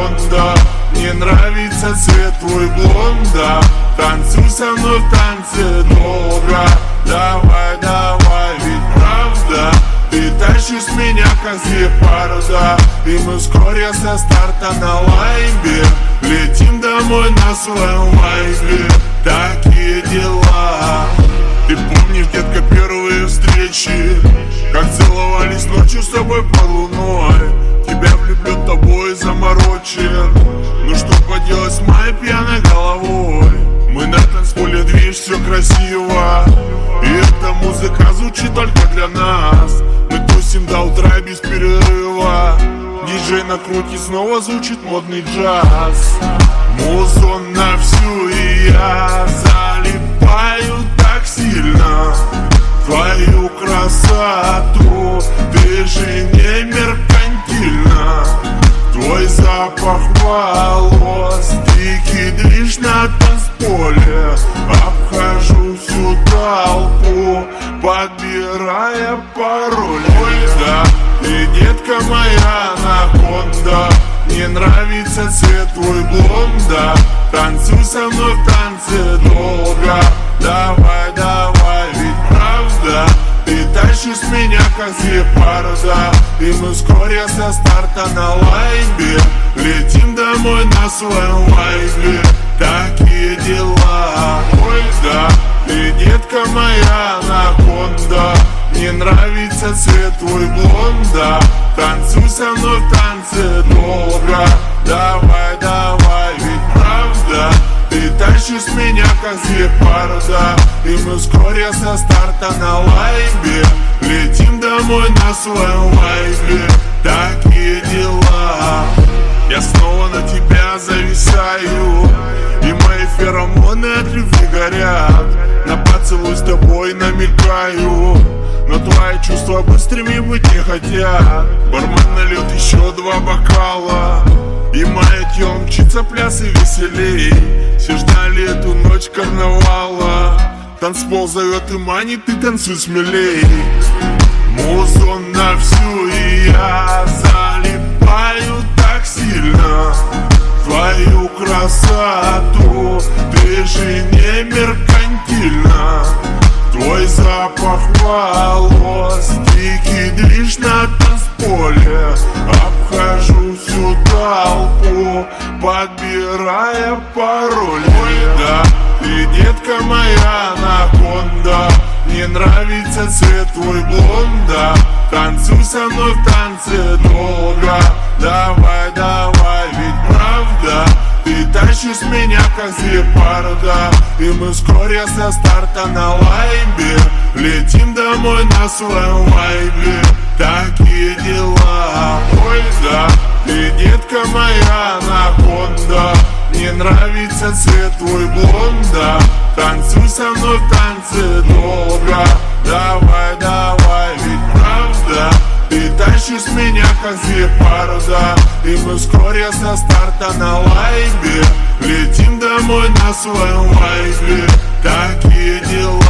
анаконда. Мне нравится цвет твой блонда. Танцуй со мной в танце долго. Давай, давай, ведь правда ты тащишь меня как гепарда. И мы вскоре со старта на лайбе летим домой на своем вайбе. Такие дела. Ты помнишь, детка, первые встречи, как целовались ночью с тобой под луной. Тебя влюблен, тобой заморочен. Ну что поделать с моей пьяной головой? Мы на танцполе, видишь, все красиво. И эта музыка звучит только для нас. Мы тусим до утра без перерыва. Диджей накрутит, снова звучит модный джаз. Музон на всю, и я залипаю так сильно в твою красоту. Ты же не меркантильна. Твой запах волос, дикий движ на танцполе. Обхожу всю толпу, подбирая пароль. Ой, да, ты, детка моя анаконда. Мне нравится цвет твой блонда. Танцуй со мной в танце долго. Давай, давай, ведь правда ты тащишь меня как гепарда. И мы вскоре со старта на лайбе летим домой на своем вайбе. Такие дела. Ой, да, ты, детка моя анаконда. Мне нравится цвет твой блонда. Танцуй со мной в танце долго. Давай, давай, ведь правда ты тащишь меня как гепарда. И мы вскоре со старта на лайбе летим домой на своем вайбе. Такие дела. Я снова на тебя зависаю, и мои феромоны от любви горят. На поцелуй с тобой намекаю, но твои чувства быстрыми быть не хотят. Бармен нальет еще 2 бокала, и мое тело мчится пляс и веселей. Все ждали эту ночь карнавала. Танцпол зовет и манит, ты танцуй смелей. Музон на всю, и я залипаю так сильно в твою красоту. Ты же не меркантильна. Твой запах волос, дикий движ на танцполе. Обхожу всю толпу, подбирая пароль. Ой, да, ты, детка моя анаконда. Мне нравится цвет твой блонда. Танцуй со мной в танце долго. Давай, давай, ведь правда ты тащишь меня как гепарда. И мы вскоре со старта на лайбе летим домой на своем вайбе. Такие дела. Ой, да, ты, детка моя анаконда. Мне нравится цвет твой блонда. Танцуй со мной в танце долго. Давай, давай, ведь правда ты тащишь меня как гепарда. И мы вскоре со старта на лайбе летим домой на своем вайбе. Такие дела.